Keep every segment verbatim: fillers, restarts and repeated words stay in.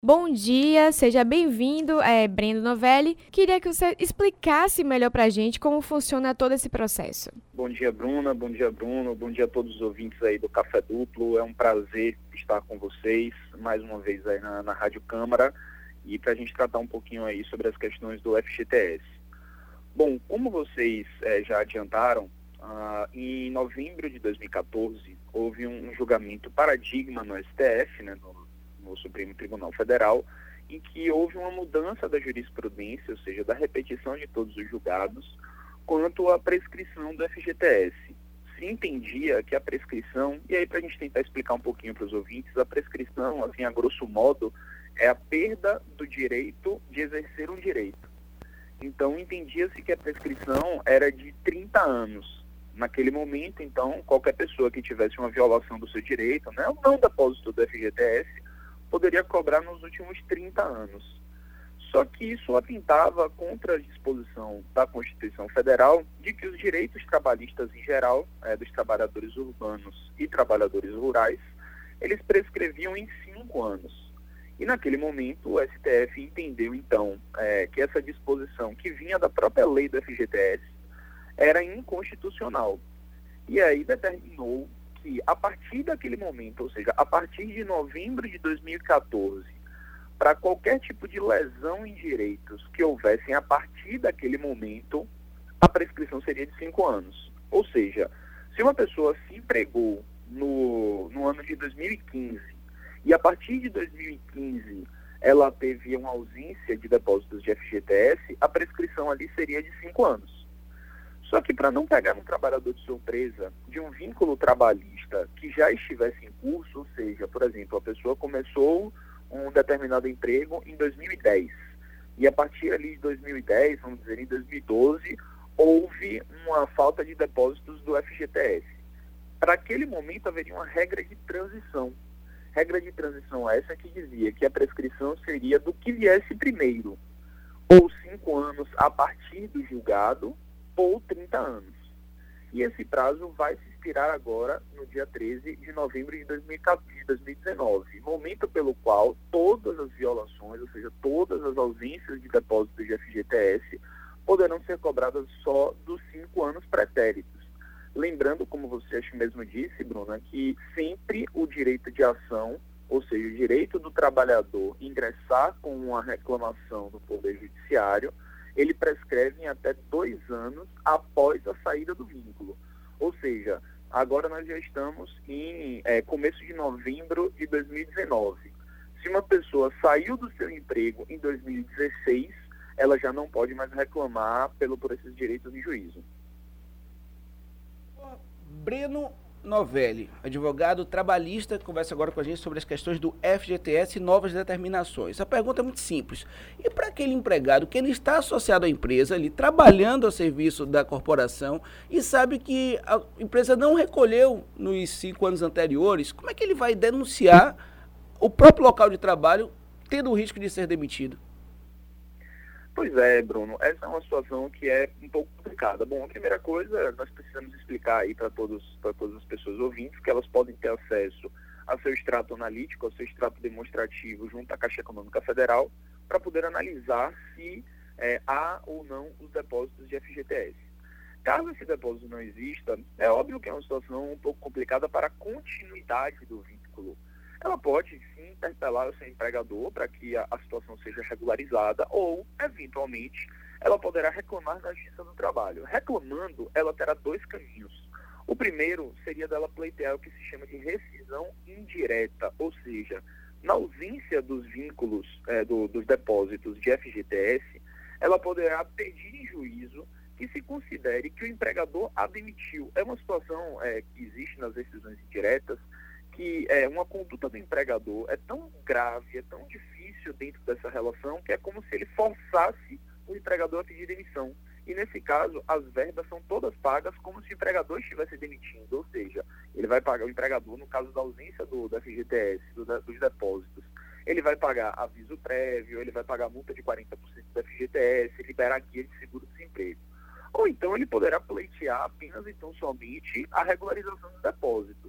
Bom dia, seja bem-vindo, é Breno Novelli. Queria que você explicasse melhor para a gente como funciona todo esse processo. Bom dia, Bruna. Bom dia, Bruno. Bom dia a todos os ouvintes aí do Café Duplo. É um prazer estar com vocês mais uma vez aí na, na Rádio Câmara e para a gente tratar um pouquinho aí sobre as questões do F G T S. Bom, como vocês é, já adiantaram, ah, em novembro de dois mil e quatorze houve um, um julgamento paradigma no S T F, né, no no Supremo Tribunal Federal, em que houve uma mudança da jurisprudência, ou seja, da repetição de todos os julgados, quanto à prescrição do F G T S. Se entendia que a prescrição, e aí para a gente tentar explicar um pouquinho para os ouvintes, a prescrição, assim, a grosso modo, é a perda do direito de exercer um direito. Então, entendia-se que a prescrição era de trinta anos. Naquele momento, então, qualquer pessoa que tivesse uma violação do seu direito, né, ou não depósito do F G T S, poderia cobrar nos últimos trinta anos. Só que isso atentava contra a disposição da Constituição Federal de que os direitos trabalhistas em geral, é, dos trabalhadores urbanos e trabalhadores rurais, eles prescreviam em cinco anos. E naquele momento o S T F entendeu então é, que essa disposição que vinha da própria lei do F G T S era inconstitucional. E aí determinou que a partir daquele momento, ou seja, a partir de novembro de dois mil e quatorze, para qualquer tipo de lesão em direitos que houvessem a partir daquele momento, a prescrição seria de cinco anos. Ou seja, se uma pessoa se empregou no, no ano de dois mil e quinze e a partir de dois mil e quinze ela teve uma ausência de depósitos de F G T S, a prescrição ali seria de cinco anos. Só que para não pegar um trabalhador de surpresa de um vínculo trabalhista que já estivesse em curso, ou seja, por exemplo, a pessoa começou um determinado emprego em dois mil e dez e a partir ali de dois mil e dez, vamos dizer, em dois mil e doze, houve uma falta de depósitos do F G T S. Para aquele momento haveria uma regra de transição. Regra de transição essa que dizia que a prescrição seria do que viesse primeiro, ou cinco anos a partir do julgado, ou trinta anos. E esse prazo vai se expirar agora no dia treze de novembro de dois mil e dezenove, momento pelo qual todas as violações, ou seja, todas as ausências de depósito de F G T S poderão ser cobradas só dos cinco anos pretéritos. Lembrando, como você acho mesmo disse, Bruna, que sempre o direito de ação, ou seja, o direito do trabalhador ingressar com uma reclamação no Poder Judiciário, ele prescreve em até dois anos após a saída do vínculo. Ou seja, agora nós já estamos em é, começo de novembro de dois mil e dezenove. Se uma pessoa saiu do seu emprego em dois mil e dezesseis, ela já não pode mais reclamar pelo, por esses direitos em juízo. Breno Novelli, advogado trabalhista, conversa agora com a gente sobre as questões do F G T S e novas determinações. A pergunta é muito simples. E para aquele empregado que ele está associado à empresa, ali, trabalhando a serviço da corporação e sabe que a empresa não recolheu nos cinco anos anteriores, como é que ele vai denunciar o próprio local de trabalho tendo o risco de ser demitido? Pois é, Bruno, essa é uma situação que é um pouco complicada. Bom, a primeira coisa, nós precisamos explicar aí para todos, para todas as pessoas ouvintes que elas podem ter acesso ao seu extrato analítico, ao seu extrato demonstrativo junto à Caixa Econômica Federal, para poder analisar se é, há ou não os depósitos de F G T S. Caso esse depósito não exista, é óbvio que é uma situação um pouco complicada para a continuidade do vínculo. Ela pode, sim, interpelar o seu empregador para que a, a situação seja regularizada ou, eventualmente, ela poderá reclamar na Justiça do Trabalho. Reclamando, ela terá dois caminhos. O primeiro seria dela pleitear o que se chama de rescisão indireta, ou seja, na ausência dos vínculos, é, do, dos depósitos de F G T S, ela poderá pedir em juízo que se considere que o empregador a demitiu. É uma situação é, que existe nas rescisões indiretas, que é, uma conduta do empregador é tão grave, é tão difícil dentro dessa relação, que é como se ele forçasse o empregador a pedir demissão. E nesse caso, as verbas são todas pagas como se o empregador estivesse demitindo, ou seja, ele vai pagar o empregador, no caso da ausência do, do F G T S, do, dos depósitos, ele vai pagar aviso prévio, ele vai pagar multa de quarenta por cento do F G T S, liberar guia de seguro-desemprego. Ou então ele poderá pleitear apenas então somente a regularização dos depósitos.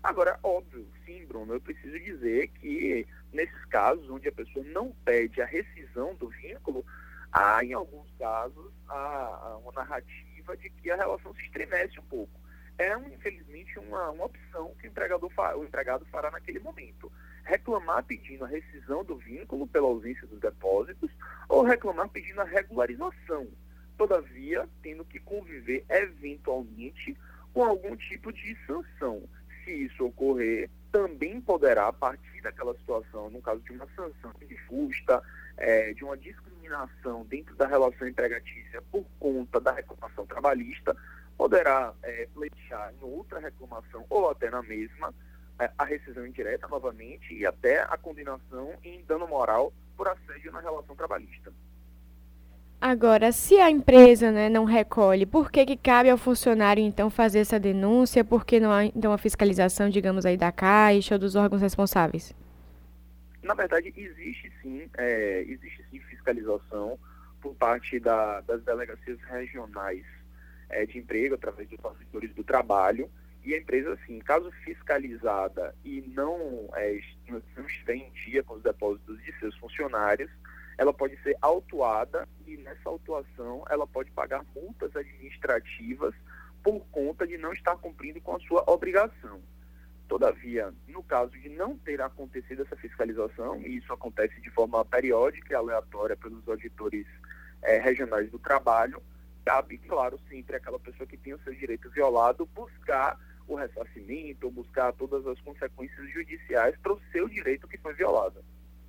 Agora, óbvio, sim, Bruno, eu preciso dizer que nesses casos onde a pessoa não pede a rescisão do vínculo, há em alguns casos a, a uma narrativa de que a relação se estremece um pouco. É, infelizmente, uma, uma opção que o, empregador fa, o empregado fará naquele momento. Reclamar pedindo a rescisão do vínculo pela ausência dos depósitos ou reclamar pedindo a regularização, todavia tendo que conviver eventualmente com algum tipo de sanção. Se isso ocorrer, também poderá, a partir daquela situação, no caso de uma sanção injusta, é, de uma discriminação dentro da relação empregatícia por conta da reclamação trabalhista, poderá é, pleitear em outra reclamação ou até na mesma é, a rescisão indireta novamente e até a condenação em dano moral por assédio na relação trabalhista. Agora, se a empresa, né, não recolhe, por que que cabe ao funcionário, então, fazer essa denúncia? Por que não há, então, a fiscalização, digamos aí, da Caixa ou dos órgãos responsáveis? Na verdade, existe sim, é, existe sim fiscalização por parte da, das delegacias regionais é, de emprego, através dos servidores do trabalho, e a empresa, assim, caso fiscalizada e não, é, não estiver em dia com os depósitos de seus funcionários, ela pode ser autuada e nessa autuação ela pode pagar multas administrativas por conta de não estar cumprindo com a sua obrigação. Todavia, no caso de não ter acontecido essa fiscalização, e isso acontece de forma periódica e aleatória pelos auditores eh, regionais do trabalho, cabe, claro, sempre aquela pessoa que tem o seu direito violado buscar o ressarcimento ou buscar todas as consequências judiciais para o seu direito que foi violado.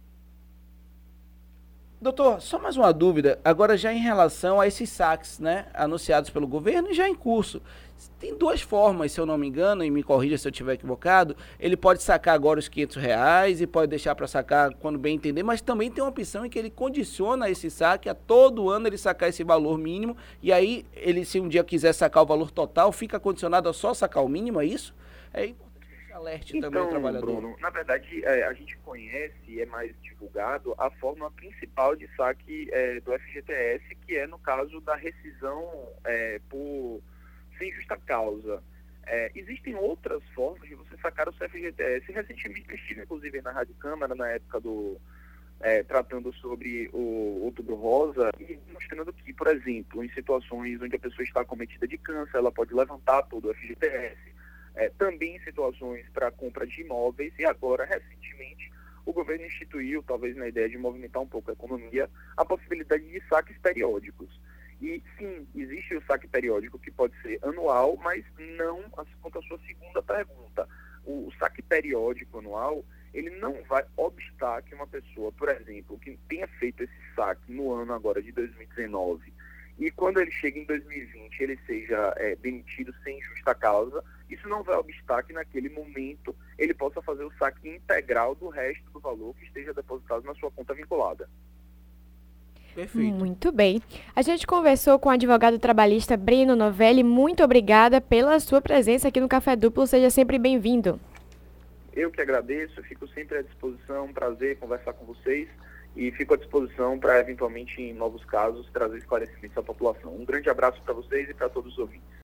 Doutor, só mais uma dúvida, agora já em relação a esses saques, né, anunciados pelo governo e já em curso. Tem duas formas, se eu não me engano, e me corrija se eu estiver equivocado, ele pode sacar agora os quinhentos reais e pode deixar para sacar quando bem entender, mas também tem uma opção em que ele condiciona esse saque a todo ano ele sacar esse valor mínimo, e aí ele, se um dia quiser sacar o valor total, fica condicionado a só sacar o mínimo, é isso? É importante. Alerte então, também o trabalhador. Bruno, na verdade, é, a gente conhece e é mais divulgado a forma principal de saque é, do F G T S, que é no caso da rescisão é, por sem justa causa. É, existem outras formas de você sacar o seu F G T S. Recentemente eu estive, inclusive, na Rádio Câmara, na época do é, tratando sobre o Outubro Rosa, e mostrando que, por exemplo, em situações onde a pessoa está acometida de câncer, ela pode levantar todo o F G T S. É, também em situações para compra de imóveis, e agora, recentemente, o governo instituiu, talvez na ideia de movimentar um pouco a economia, a possibilidade de saques periódicos. E sim, existe o saque periódico que pode ser anual, mas não, quanto à sua segunda pergunta. O, o saque periódico anual, ele não vai obstar que uma pessoa, por exemplo, que tenha feito esse saque no ano agora de dois mil e dezenove, e quando ele chega em dois mil e vinte, ele seja é, demitido sem justa causa, isso não vai obstar que naquele momento ele possa fazer o saque integral do resto do valor que esteja depositado na sua conta vinculada. Perfeito. Muito bem. A gente conversou com o advogado trabalhista Breno Novelli. Muito obrigada pela sua presença aqui no Café Duplo. Seja sempre bem-vindo. Eu que agradeço, fico sempre à disposição, um prazer conversar com vocês e fico à disposição para, eventualmente, em novos casos, trazer esclarecimentos à população. Um grande abraço para vocês e para todos os ouvintes.